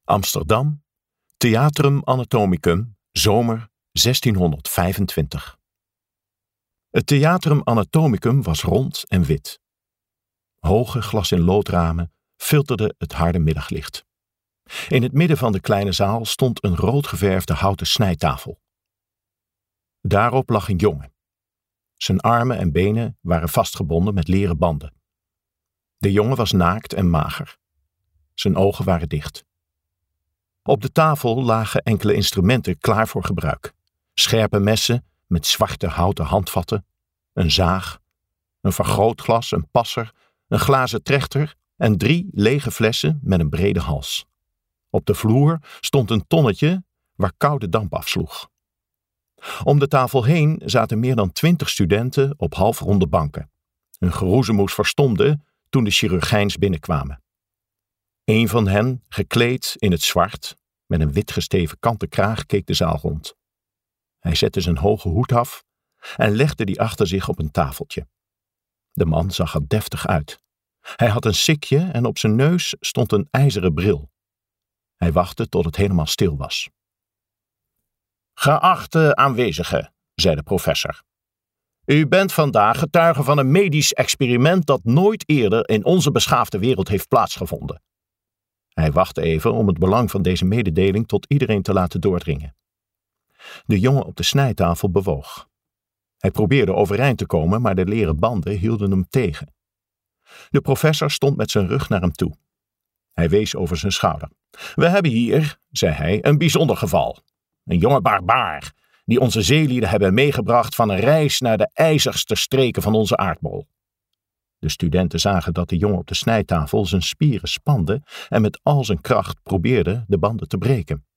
Amsterdam, Theatrum Anatomicum, zomer 1625. Het Theatrum Anatomicum was rond en wit. Hoge glas in loodramen filterden het harde middaglicht. In het midden van de kleine zaal stond een rood geverfde houten snijtafel. Daarop lag een jongen. Zijn armen en benen waren vastgebonden met leren banden. De jongen was naakt en mager. Zijn ogen waren dicht. Op de tafel lagen enkele instrumenten klaar voor gebruik. Scherpe messen met zwarte houten handvatten, een zaag, een vergrootglas, een passer, een glazen trechter en 3 lege flessen met een brede hals. Op de vloer stond een tonnetje waar koude damp afsloeg. Om de tafel heen zaten meer dan 20 studenten op halfronde banken. Hun geroezemoes verstomde toen de chirurgijns binnenkwamen. Een van hen, gekleed in het zwart, met een wit gesteven kanten kraag, keek de zaal rond. Hij zette zijn hoge hoed af en legde die achter zich op een tafeltje. De man zag er deftig uit. Hij had een sikje en op zijn neus stond een ijzeren bril. Hij wachtte tot het helemaal stil was. Geachte aanwezigen, zei de professor. U bent vandaag getuige van een medisch experiment dat nooit eerder in onze beschaafde wereld heeft plaatsgevonden. Hij wachtte even om het belang van deze mededeling tot iedereen te laten doordringen. De jongen op de snijtafel bewoog. Hij probeerde overeind te komen, maar de leren banden hielden hem tegen. De professor stond met zijn rug naar hem toe. Hij wees over zijn schouder. We hebben hier, zei hij, een bijzonder geval. Een jonge barbaar, die onze zeelieden hebben meegebracht van een reis naar de ijzigste streken van onze aardbol. De studenten zagen dat de jongen op de snijtafel zijn spieren spande en met al zijn kracht probeerde de banden te breken.